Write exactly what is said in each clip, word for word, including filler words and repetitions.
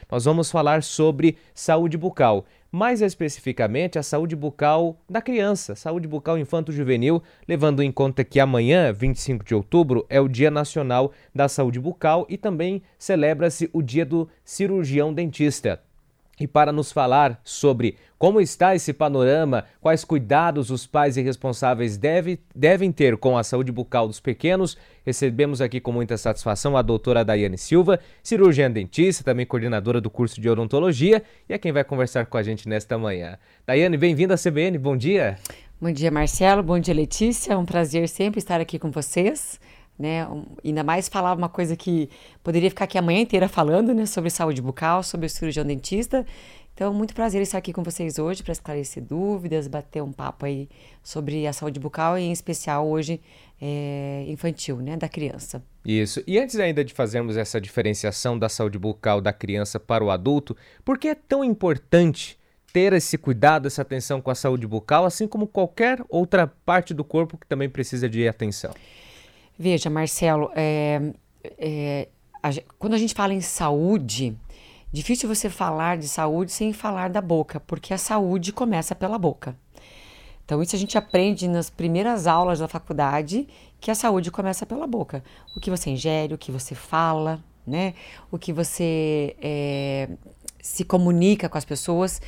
nós vamos falar sobre saúde bucal. Mais especificamente, a saúde bucal da criança, saúde bucal infanto-juvenil, levando em conta que amanhã, vinte e cinco de outubro, é o Dia Nacional da Saúde Bucal e também celebra-se o Dia do Cirurgião Dentista. E para nos falar sobre como está esse panorama, quais cuidados os pais e responsáveis deve, devem ter com a saúde bucal dos pequenos, recebemos aqui com muita satisfação a doutora Daiane Silva, cirurgiã dentista, também coordenadora do curso de odontologia, e é quem vai conversar com a gente nesta manhã. Daiane, bem-vinda à C B N, bom dia. Bom dia, Marcelo, bom dia, Letícia, é um prazer sempre estar aqui com vocês. Né? Um, ainda mais falar uma coisa que poderia ficar aqui a manhã inteira falando, né? Sobre saúde bucal, sobre o cirurgião dentista. Então, muito prazer estar aqui com vocês hoje para esclarecer dúvidas, bater um papo aí sobre a saúde bucal e, em especial, hoje, é, infantil, né? Da criança. Isso. E antes ainda de fazermos essa diferenciação da saúde bucal da criança para o adulto, por que é tão importante ter esse cuidado, essa atenção com a saúde bucal, assim como qualquer outra parte do corpo que também precisa de atenção? Veja, Marcelo, é, é, a, quando a gente fala em saúde, difícil você falar de saúde sem falar da boca, porque a saúde começa pela boca. Então, isso a gente aprende nas primeiras aulas da faculdade, que a saúde começa pela boca. O que você ingere, o que você fala, né? O que você é, se comunica com as pessoas.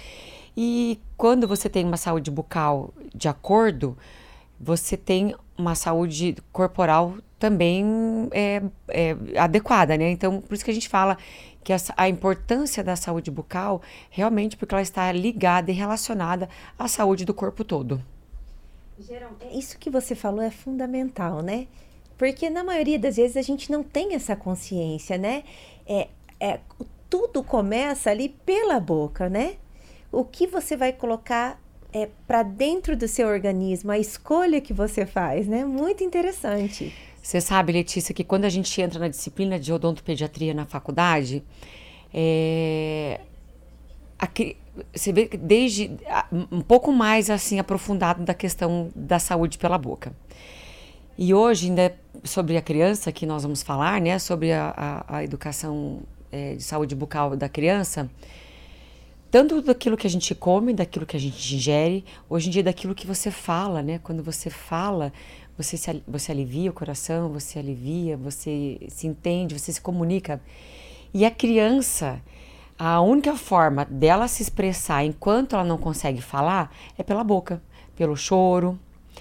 E quando você tem uma saúde bucal de acordo, você tem uma saúde corporal também é, é, adequada, né? Então, por isso que a gente fala que a, a importância da saúde bucal, realmente porque ela está ligada e relacionada à saúde do corpo todo. Geralmente, isso que você falou é fundamental, né? Porque na maioria das vezes a gente não tem essa consciência, né? É, é, tudo começa ali pela boca, né? O que você vai colocar é para dentro do seu organismo, a escolha que você faz, né? Muito interessante. Você sabe, Letícia, que quando a gente entra na disciplina de odontopediatria na faculdade, é, aqui, você vê que desde um pouco mais assim aprofundado da questão da saúde pela boca. E hoje, ainda sobre a criança que nós vamos falar, né? Sobre a, a, a educação é, de saúde bucal da criança, tanto daquilo que a gente come, daquilo que a gente ingere, hoje em dia daquilo que você fala, né? Quando você fala, você, se, você alivia o coração, você alivia, você se entende, você se comunica. E a criança, a única forma dela se expressar enquanto ela não consegue falar é pela boca, pelo choro,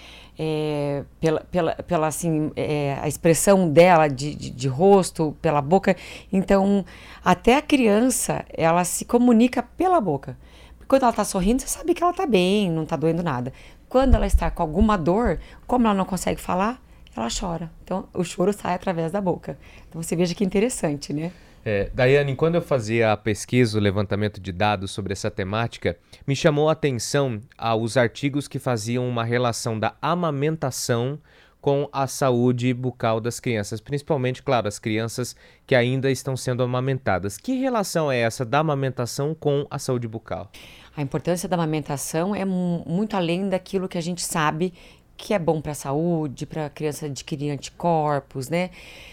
é, pela, pela, pela assim, é, a expressão dela de, de, de rosto, pela boca. Então, até a criança, ela se comunica pela boca. Porque quando ela está sorrindo, você sabe que ela está bem, não está doendo nada. Quando ela está com alguma dor, como ela não consegue falar, ela chora. Então, o choro sai através da boca. Então, você veja que interessante, né? É, Daiane, quando eu fazia a pesquisa, o levantamento de dados sobre essa temática, me chamou a atenção aos artigos que faziam uma relação da amamentação com a saúde bucal das crianças, principalmente, claro, as crianças que ainda estão sendo amamentadas. Que relação é essa da amamentação com a saúde bucal? A importância da amamentação é muito além daquilo que a gente sabe que é bom para a saúde, para a criança adquirir anticorpos, né?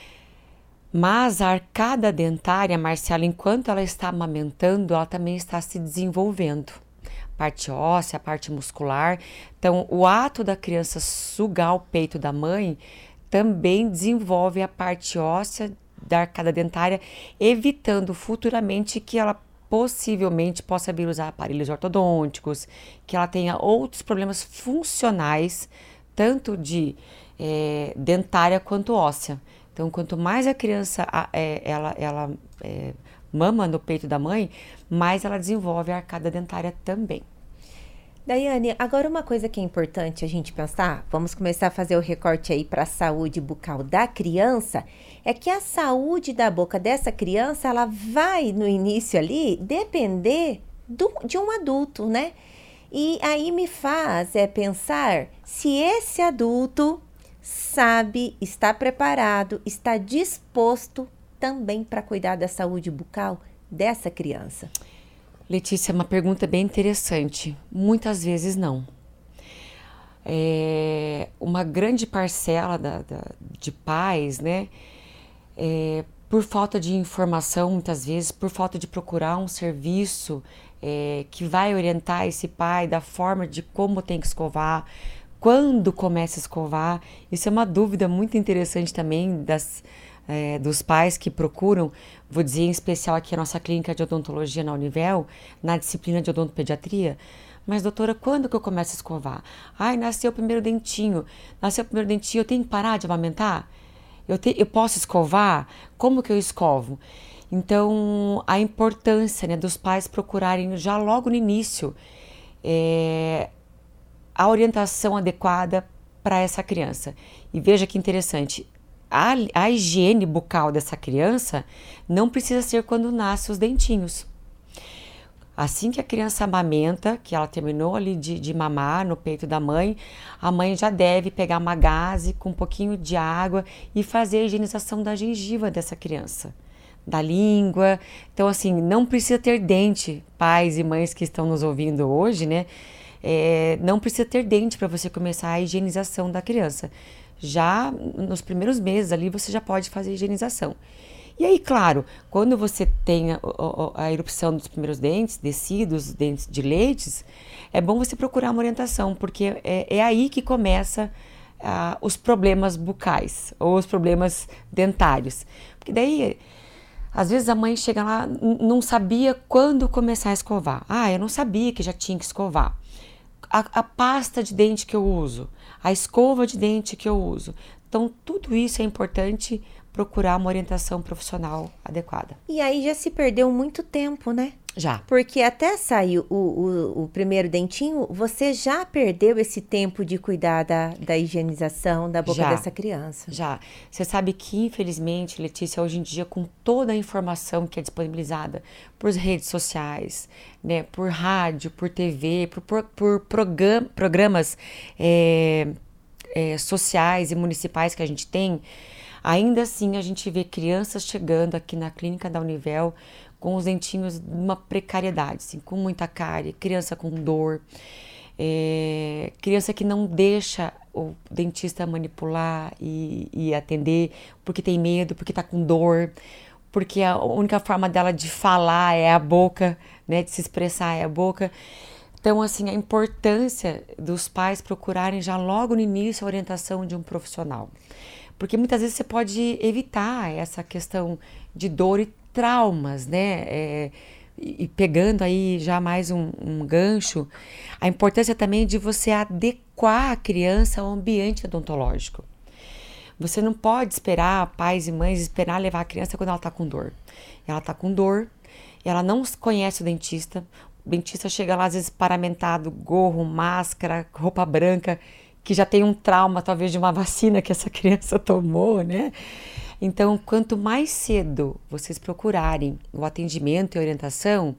Mas a arcada dentária, Marcela, enquanto ela está amamentando, ela também está se desenvolvendo. Parte óssea, parte muscular. Então, o ato da criança sugar o peito da mãe também desenvolve a parte óssea da arcada dentária, evitando futuramente que ela possivelmente possa vir usar aparelhos ortodônticos, que ela tenha outros problemas funcionais, tanto de é, dentária quanto óssea. Então, quanto mais a criança é, ela, ela é, mama no peito da mãe, mais ela desenvolve a arcada dentária também. Daiane, agora uma coisa que é importante a gente pensar, vamos começar a fazer o recorte aí para a saúde bucal da criança, é que a saúde da boca dessa criança, ela vai no início ali depender do, de um adulto, né? E aí me faz é, pensar se esse adulto sabe, está preparado, está disposto também para cuidar da saúde bucal dessa criança. Letícia, é uma pergunta bem interessante. Muitas vezes não. É, uma grande parcela da, da, de pais, né, é, por falta de informação, muitas vezes, por falta de procurar um serviço é, que vai orientar esse pai da forma de como tem que escovar, quando começa a escovar. Isso é uma dúvida muito interessante também das, é, dos pais que procuram, vou dizer em especial aqui a nossa clínica de odontologia na Univel, na disciplina de odontopediatria. Mas, doutora, quando que eu começo a escovar? Ai, nasceu o primeiro dentinho. Nasceu o primeiro dentinho, eu tenho que parar de amamentar? Eu, te, eu posso escovar? Como que eu escovo? Então, a importância, né, dos pais procurarem já logo no início é, a orientação adequada para essa criança. E veja que interessante, a, a higiene bucal dessa criança não precisa ser quando nascem os dentinhos. Assim que a criança amamenta, que ela terminou ali de, de mamar no peito da mãe, a mãe já deve pegar uma gaze com um pouquinho de água e fazer a higienização da gengiva dessa criança, da língua. Então, assim, não precisa ter dente, pais e mães que estão nos ouvindo hoje, né? É, não precisa ter dente para você começar a higienização da criança. Já nos primeiros meses ali você já pode fazer a higienização. E aí, claro, quando você tem a, a, a erupção dos primeiros dentes, descidos, dentes de leites, é bom você procurar uma orientação, porque é, é aí que começa uh, os problemas bucais ou os problemas dentários. Porque daí, às vezes a mãe chega lá, não sabia quando começar a escovar. Ah, eu não sabia que já tinha que escovar. A, a pasta de dente que eu uso, a escova de dente que eu uso. Então, tudo isso é importante procurar uma orientação profissional adequada. E aí já se perdeu muito tempo, né? Já. Porque até sair o, o, o primeiro dentinho, você já perdeu esse tempo de cuidar da, da higienização da boca já, dessa criança. Já. Você sabe que, infelizmente, Letícia, hoje em dia, com toda a informação que é disponibilizada por redes sociais, né, por rádio, por T V, por, por, por program, programas é, é, sociais e municipais que a gente tem, ainda assim, a gente vê crianças chegando aqui na clínica da Univel com os dentinhos numa precariedade, assim, com muita cárie, criança com dor, é, criança que não deixa o dentista manipular e, e atender porque tem medo, porque está com dor, porque a única forma dela de falar é a boca, né, de se expressar é a boca. Então, assim, a importância dos pais procurarem já logo no início a orientação de um profissional. Porque muitas vezes você pode evitar essa questão de dor e traumas, né? É, e pegando aí já mais um, um gancho, a importância também de você adequar a criança ao ambiente odontológico. Você não pode esperar, pais e mães, esperar levar a criança quando ela está com dor. Ela está com dor, ela não conhece o dentista, o dentista chega lá às vezes paramentado, gorro, máscara, roupa branca, que já tem um trauma, talvez, de uma vacina que essa criança tomou, né? Então, quanto mais cedo vocês procurarem o atendimento e orientação,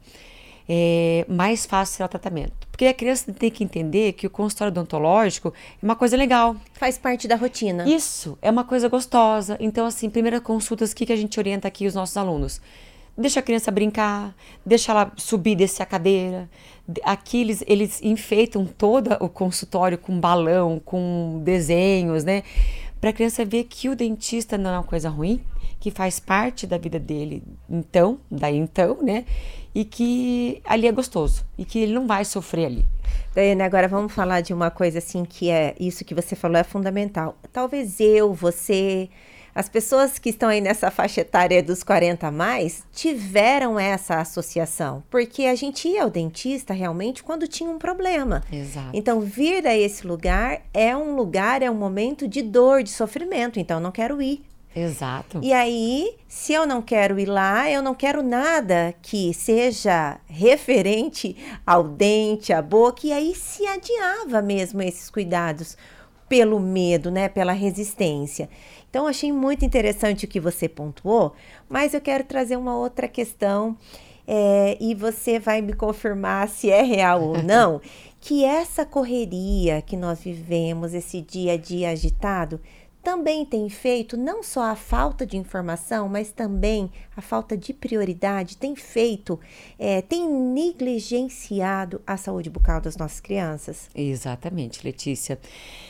é, mais fácil será o tratamento. Porque a criança tem que entender que o consultório odontológico é uma coisa legal. Faz parte da rotina. Isso, é uma coisa gostosa. Então, assim, primeiras consultas, o que, que a gente orienta aqui os nossos alunos? Deixa a criança brincar, deixa ela subir e descer a cadeira. Aqui eles, eles enfeitam todo o consultório com balão, com desenhos, né? Para a criança ver que o dentista não é uma coisa ruim, que faz parte da vida dele, então, daí então, né? E que ali é gostoso, e que ele não vai sofrer ali. Daiane, agora vamos falar de uma coisa assim que é, isso que você falou é fundamental. Talvez eu, você... As pessoas que estão aí nessa faixa etária dos quarenta a mais tiveram essa associação, porque a gente ia ao dentista realmente quando tinha um problema. Exato. Então, vir a esse lugar é um lugar, é um momento de dor, de sofrimento, então eu não quero ir. Exato. E aí, se eu não quero ir lá, eu não quero nada que seja referente ao dente, à boca, e aí se adiava mesmo esses cuidados pelo medo, né, pela resistência. Então, achei muito interessante o que você pontuou, mas eu quero trazer uma outra questão é, e você vai me confirmar se é real ou não, que essa correria que nós vivemos, esse dia a dia agitado, também tem feito não só a falta de informação, mas também a falta de prioridade, tem feito, é, tem negligenciado a saúde bucal das nossas crianças? Exatamente, Letícia.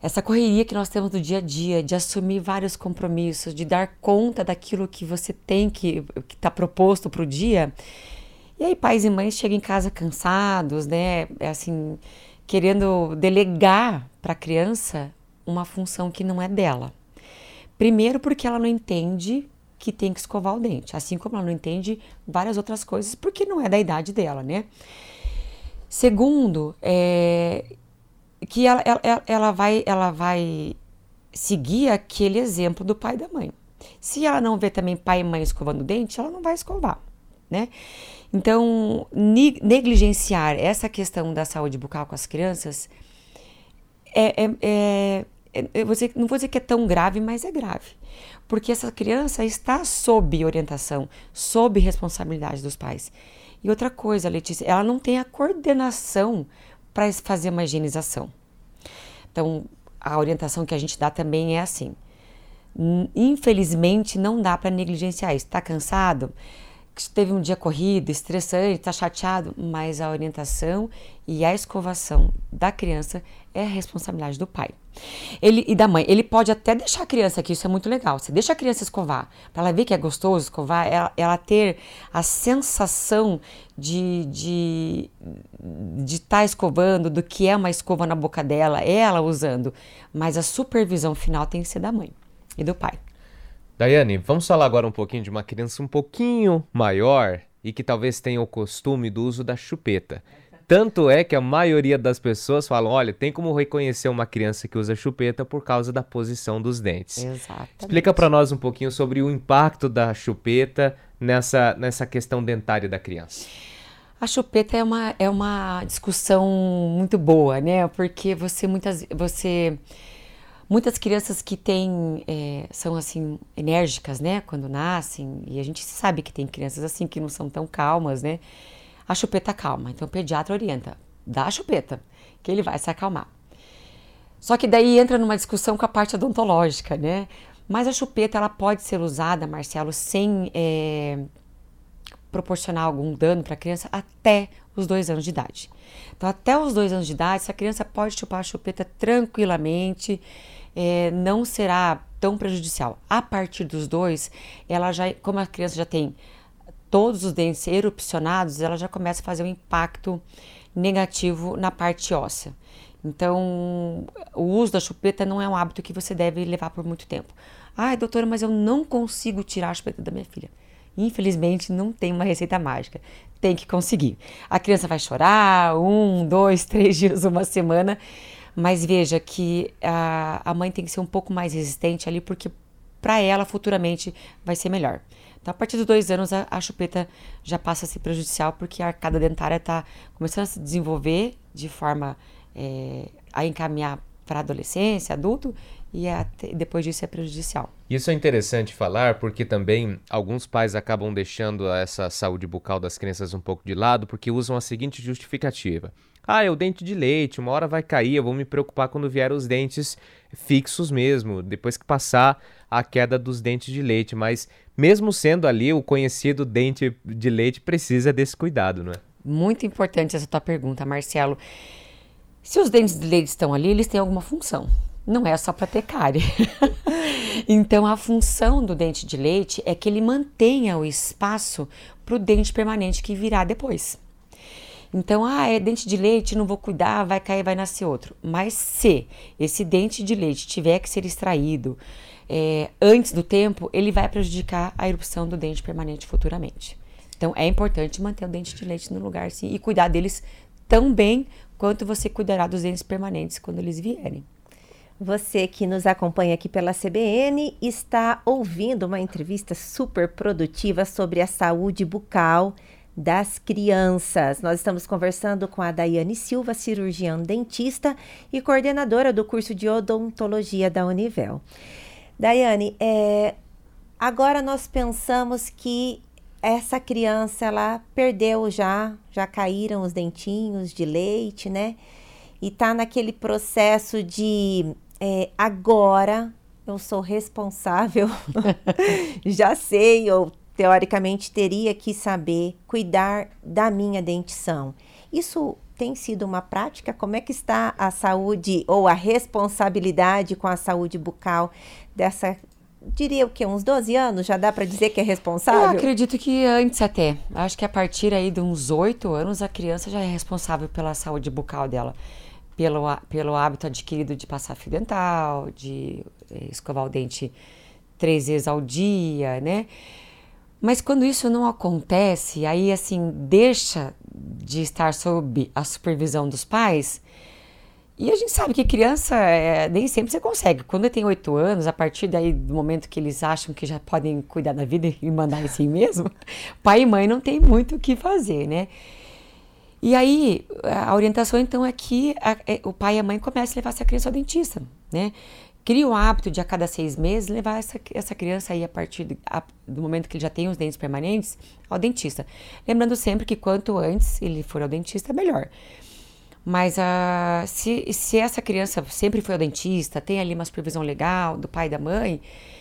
essa correria que nós temos do dia a dia, de assumir vários compromissos, de dar conta daquilo que você tem que está proposto para o dia. E aí pais e mães chegam em casa cansados, né? Assim, querendo delegar para a criança uma função que não é dela. Primeiro porque ela não entende que tem que escovar o dente, assim como ela não entende várias outras coisas porque não é da idade dela, né? Segundo, é que ela, ela, ela, vai, ela vai seguir aquele exemplo do pai e da mãe. Se ela não vê também pai e mãe escovando o dente, ela não vai escovar, né? Então, negligenciar essa questão da saúde bucal com as crianças é, é, é, é vou dizer, não vou dizer que é tão grave, mas é grave. Porque essa criança está sob orientação, sob responsabilidade dos pais. E outra coisa, Letícia, ela não tem a coordenação para fazer uma higienização. Então, a orientação que a gente dá também é assim. Infelizmente, não dá para negligenciar isso. Está cansado? Teve um dia corrido, estressante, está chateado, mas a orientação e a escovação da criança é a responsabilidade do pai ele, e da mãe. Ele pode até deixar a criança aqui, isso é muito legal. Você deixa a criança escovar, para ela ver que é gostoso escovar, ela, ela ter a sensação de de de estar tá escovando, do que é uma escova na boca dela, ela usando. Mas a supervisão final tem que ser da mãe e do pai. Daiane, vamos falar agora um pouquinho de uma criança um pouquinho maior e que talvez tenha o costume do uso da chupeta. Tanto é que a maioria das pessoas falam, olha, tem como reconhecer uma criança que usa chupeta por causa da posição dos dentes. Exatamente. Explica para nós um pouquinho sobre o impacto da chupeta nessa, nessa questão dentária da criança. A chupeta é uma, é uma discussão muito boa, né? Porque você muitas... Você... Muitas crianças que têm, é, são assim, enérgicas, né, quando nascem, e a gente sabe que tem crianças assim que não são tão calmas, né, a chupeta calma. Então o pediatra orienta, dá a chupeta, que ele vai se acalmar. Só que daí entra numa discussão com a parte odontológica, né, mas a chupeta ela pode ser usada, Marcelo, sem é, proporcionar algum dano para a criança até os dois anos de idade. Então até os dois anos de idade, essa criança pode chupar a chupeta tranquilamente, É, não será tão prejudicial. A partir dos dois, ela já, como a criança já tem todos os dentes erupcionados, ela já começa a fazer um impacto negativo na parte óssea. Então, o uso da chupeta não é um hábito que você deve levar por muito tempo. Ai, doutora, mas eu não consigo tirar a chupeta da minha filha. Infelizmente, não tem uma receita mágica. Tem que conseguir. A criança vai chorar um, dois, três dias, uma semana. Mas veja que a, a mãe tem que ser um pouco mais resistente ali, porque para ela futuramente vai ser melhor. Então, a partir dos dois anos, a, a chupeta já passa a ser prejudicial, porque a arcada dentária está começando a se desenvolver de forma é, a encaminhar para a adolescência, adulto, e até, depois disso é prejudicial. Isso é interessante falar, porque também alguns pais acabam deixando essa saúde bucal das crianças um pouco de lado, porque usam a seguinte justificativa. Ah, é o dente de leite, uma hora vai cair, eu vou me preocupar quando vier os dentes fixos mesmo, depois que passar a queda dos dentes de leite. Mas mesmo sendo ali o conhecido dente de leite, precisa desse cuidado, não é? Muito importante essa tua pergunta, Marcelo. Se os dentes de leite estão ali, eles têm alguma função. Não é só para ter cárie. Então, a função do dente de leite é que ele mantenha o espaço para o dente permanente que virá depois. Então, ah, é dente de leite, não vou cuidar, vai cair, vai nascer outro. Mas se esse dente de leite tiver que ser extraído é, antes do tempo, ele vai prejudicar a erupção do dente permanente futuramente. Então, é importante manter o dente de leite no lugar, sim, e cuidar deles tão bem quanto você cuidará dos dentes permanentes quando eles vierem. Você que nos acompanha aqui pela C B N está ouvindo uma entrevista super produtiva sobre a saúde bucal das crianças. Nós estamos conversando com a Daiane Silva, cirurgiã dentista e coordenadora do curso de odontologia da Univel. Daiane, é, agora nós pensamos que essa criança, ela perdeu já, já caíram os dentinhos de leite, né? E tá naquele processo de é, agora eu sou responsável, já sei, ou teoricamente teria que saber cuidar da minha dentição. Isso tem sido uma prática? Como é que está a saúde ou a responsabilidade com a saúde bucal dessa, diria o quê, uns doze anos? Já dá para dizer que é responsável? Eu acredito que antes até. Acho que a partir aí de uns oito anos a criança já é responsável pela saúde bucal dela. Pelo, pelo hábito adquirido de passar fio dental, de eh, escovar o dente três vezes ao dia, né? Mas quando isso não acontece, aí assim, deixa de estar sob a supervisão dos pais, e a gente sabe que criança, é, nem sempre você consegue. Quando tem oito anos, a partir daí do momento que eles acham que já podem cuidar da vida e mandar em si mesmo, pai e mãe não tem muito o que fazer, né? E aí, a orientação então é que a, é, o pai e a mãe comecem a levar essa criança ao dentista, né? Cria o hábito de a cada seis meses levar essa, essa criança aí a partir de, a, do momento que ele já tem os dentes permanentes ao dentista. Lembrando sempre que quanto antes ele for ao dentista, melhor. Mas uh, se, se essa criança sempre foi ao dentista, tem ali uma supervisão legal do pai e da mãe,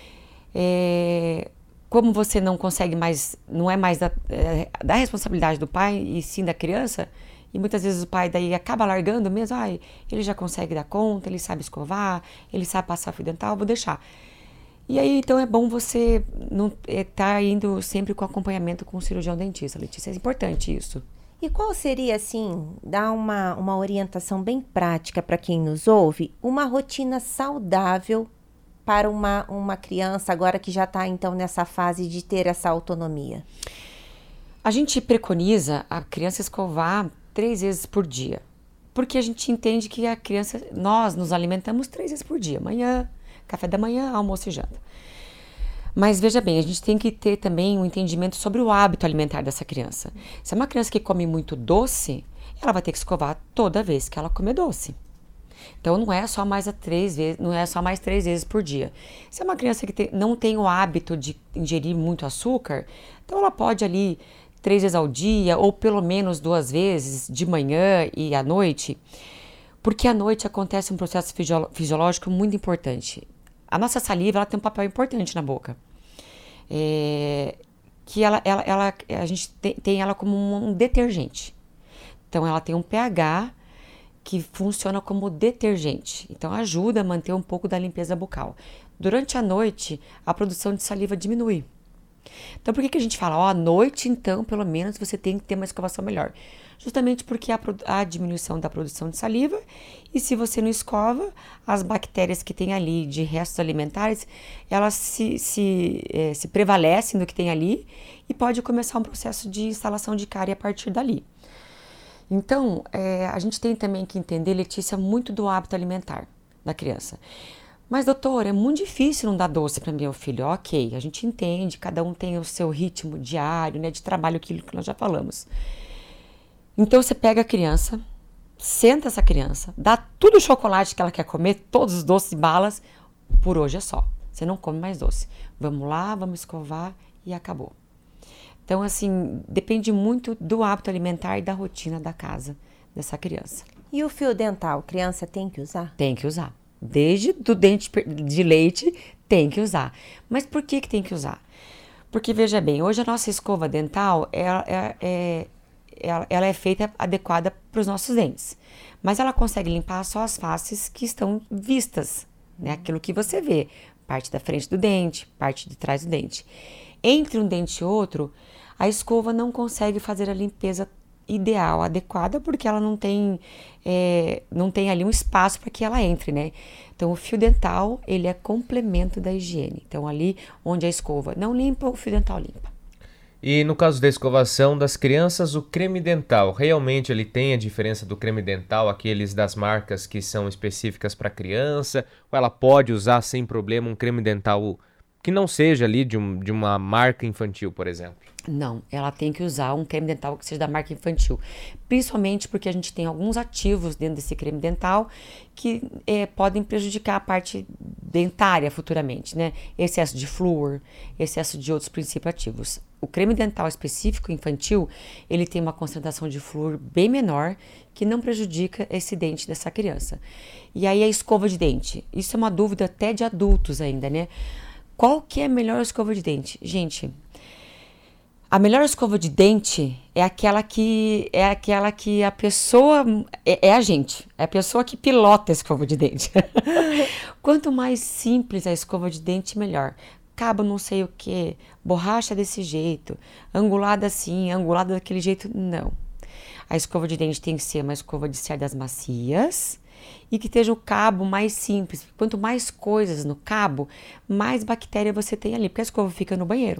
é, como você não consegue mais, não é mais da, é, da responsabilidade do pai e sim da criança, e muitas vezes o pai daí acaba largando mesmo, ah, ele já consegue dar conta, ele sabe escovar, ele sabe passar fio dental, vou deixar. E aí, então, é bom você não é, tá indo sempre com acompanhamento com o cirurgião dentista, Letícia, é importante isso. E qual seria, assim, dar uma, uma orientação bem prática para quem nos ouve, uma rotina saudável para uma, uma criança agora que já está, então, nessa fase de ter essa autonomia? A gente preconiza a criança escovar três vezes por dia, porque a gente entende que a criança, nós nos alimentamos três vezes por dia, manhã, café da manhã, almoço e janta. Mas veja bem, a gente tem que ter também um entendimento sobre o hábito alimentar dessa criança. Se é uma criança que come muito doce, ela vai ter que escovar toda vez que ela comer doce. Então não é só mais a três vezes, não é só mais três vezes por dia. Se é uma criança que tem, não tem o hábito de ingerir muito açúcar, então ela pode ali três vezes ao dia, ou pelo menos duas vezes, de manhã e à noite, porque à noite acontece um processo fisiológico muito importante. A nossa saliva, ela tem um papel importante na boca, é, que ela, ela, ela, a gente tem, tem ela como um, um detergente. Então, ela tem um pH que funciona como detergente, então ajuda a manter um pouco da limpeza bucal. Durante a noite, a produção de saliva diminui. Então, por que, que a gente fala, ó, à noite, então, pelo menos, você tem que ter uma escovação melhor? Justamente porque há a diminuição da produção de saliva, e se você não escova, as bactérias que tem ali de restos alimentares, elas se, se, é, se prevalecem do que tem ali, e pode começar um processo de instalação de cárie a partir dali. Então, é, a gente tem também que entender, Letícia, muito do hábito alimentar da criança. Mas, doutor, é muito difícil não dar doce para meu filho. Ok, a gente entende, cada um tem o seu ritmo diário, né, de trabalho, aquilo que nós já falamos. Então, você pega a criança, senta essa criança, dá tudo o chocolate que ela quer comer, todos os doces e balas, por hoje é só. Você não come mais doce. Vamos lá, vamos escovar e acabou. Então, assim, depende muito do hábito alimentar e da rotina da casa dessa criança. E o fio dental, criança tem que usar? Tem que usar. Desde do dente de leite, tem que usar. Mas por que que tem que usar? Porque, veja bem, hoje a nossa escova dental, ela é, é, ela, ela é feita adequada para os nossos dentes. Mas ela consegue limpar só as faces que estão vistas, né? Aquilo que você vê, parte da frente do dente, parte de trás do dente. Entre um dente e outro, a escova não consegue fazer a limpeza ideal, adequada, porque ela não tem, é, não tem ali um espaço para que ela entre, né? Então, o fio dental, ele é complemento da higiene. Então, ali onde a escova não limpa, o fio dental limpa. E no caso da escovação das crianças, o creme dental, realmente ele tem a diferença do creme dental, aqueles das marcas que são específicas para criança, ou ela pode usar sem problema um creme dental que não seja ali de, um, de uma marca infantil, por exemplo? Não, ela tem que usar um creme dental que seja da marca infantil, principalmente porque a gente tem alguns ativos dentro desse creme dental que é, podem prejudicar a parte dentária futuramente, né? Excesso de flúor, excesso de outros princípios ativos. O creme dental específico infantil, ele tem uma concentração de flúor bem menor, que não prejudica esse dente dessa criança. E aí a escova de dente, isso é uma dúvida até de adultos ainda, né? Qual que é a melhor escova de dente? Gente, A melhor escova de dente é aquela que é aquela que a pessoa é, é a gente, é a pessoa que pilota a escova de dente. Quanto mais simples a escova de dente, melhor. Cabo não sei o que, borracha desse jeito, angulada assim, angulada daquele jeito, não. A escova de dente tem que ser uma escova de cerdas macias e que esteja o cabo mais simples. Quanto mais coisas no cabo, mais bactéria você tem ali, porque a escova fica no banheiro.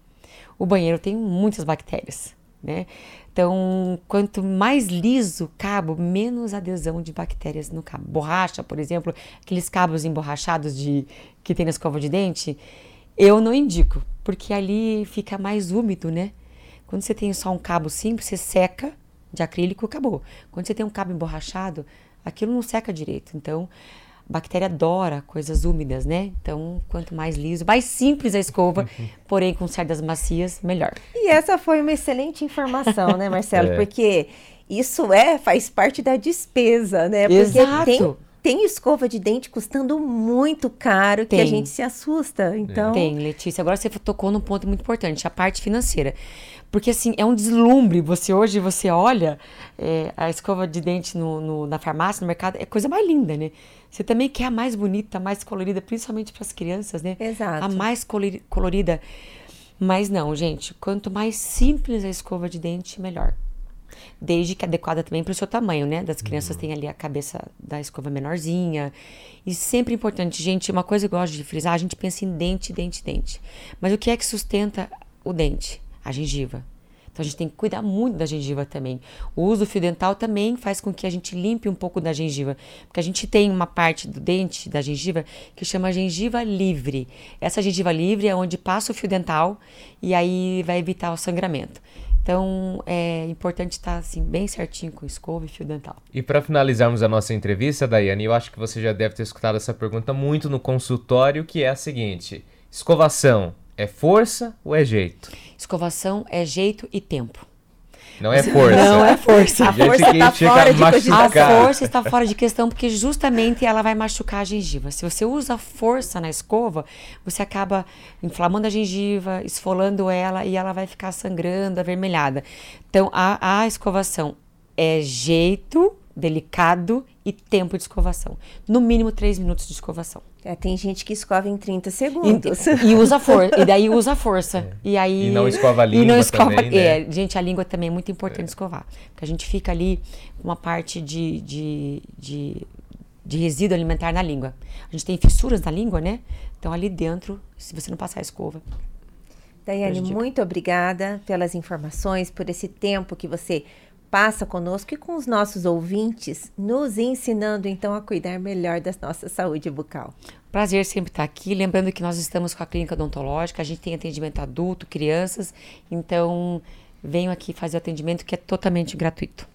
O banheiro tem muitas bactérias, né? Então, quanto mais liso o cabo, menos adesão de bactérias no cabo. Borracha, por exemplo, aqueles cabos emborrachados de, que tem na escova de dente, eu não indico, porque ali fica mais úmido, né? Quando você tem só um cabo simples, você seca de acrílico, acabou. Quando você tem um cabo emborrachado, aquilo não seca direito. Então, a bactéria adora coisas úmidas, né? Então, quanto mais liso, mais simples a escova, porém com cerdas macias, melhor. E essa foi uma excelente informação, né, Marcelo? É. Porque isso é, faz parte da despesa, né? Porque Exato. tem, tem escova de dente custando muito caro, que Tem. a gente se assusta. Então, Tem, Letícia. Agora você tocou num ponto muito importante, a parte financeira. Porque, assim, é um deslumbre. Você hoje, você olha é, a escova de dente no, no- na farmácia, no mercado, é coisa mais linda, né? Você também quer a mais bonita, a mais colorida, principalmente para as crianças, né? Exato. A mais colori- colorida. Mas não, gente, quanto mais simples a escova de dente, melhor. Desde que adequada também para o seu tamanho, né? Das crianças têm ali a cabeça da escova menorzinha. E sempre importante, gente, uma coisa que eu gosto de frisar, a gente pensa em dente, dente, dente. Mas o que é que sustenta o dente? A gengiva. Então a gente tem que cuidar muito da gengiva também. O uso do fio dental também faz com que a gente limpe um pouco da gengiva. Porque a gente tem uma parte do dente, da gengiva, que chama gengiva livre. Essa gengiva livre é onde passa o fio dental e aí vai evitar o sangramento. Então é importante estar assim, bem certinho com escova e fio dental. E para finalizarmos a nossa entrevista, Daiane, eu acho que você já deve ter escutado essa pergunta muito no consultório, que é a seguinte: escovação é força ou é jeito? Escovação é jeito e tempo. Não é força. Não é força. A Gente força que tá chega fora a de machucar. A força está fora de questão porque justamente ela vai machucar a gengiva. Se você usa força na escova, você acaba inflamando a gengiva, esfolando ela e ela vai ficar sangrando, avermelhada. Então, a, a escovação é jeito, delicado e tempo de escovação. No mínimo três minutos de escovação. é, tem gente que escova em trinta E, segundos. e usa força, e daí usa força. E, aí, E não escova a e língua não escova, também, né? é, gente, a língua também é muito importante escovar. Porque a gente fica ali com uma parte de, de, de, de resíduo alimentar na língua. A gente tem fissuras na língua, né? Então ali dentro, se você não passar a escova. Daiane, Prejudica. muito obrigada pelas informações, por esse tempo que você passa conosco e com os nossos ouvintes, nos ensinando então a cuidar melhor da nossa saúde bucal. Prazer sempre estar aqui. Lembrando que nós estamos com a clínica odontológica, a gente tem atendimento adulto, crianças, então venham aqui fazer o atendimento que é totalmente gratuito.